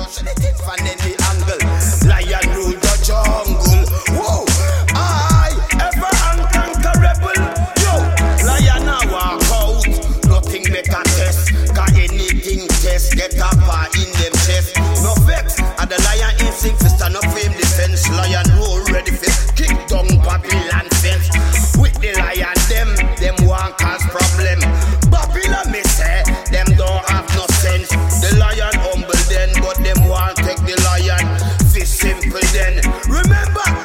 So they think from any angle. Lion rule the jungle. Whoa, I ever unconquerable. Yo, lion now walk out. Nothing make a test. Got anything test. Get a part in them chest. No vex. And the lion instinct to stand up for him defense. Lion rule ready for kick down Babylon fence. With the lion them won't cause problem. Babylon me say them don't have no sense. The lion humble then, but them won't take the lion. Fist simple then. Remember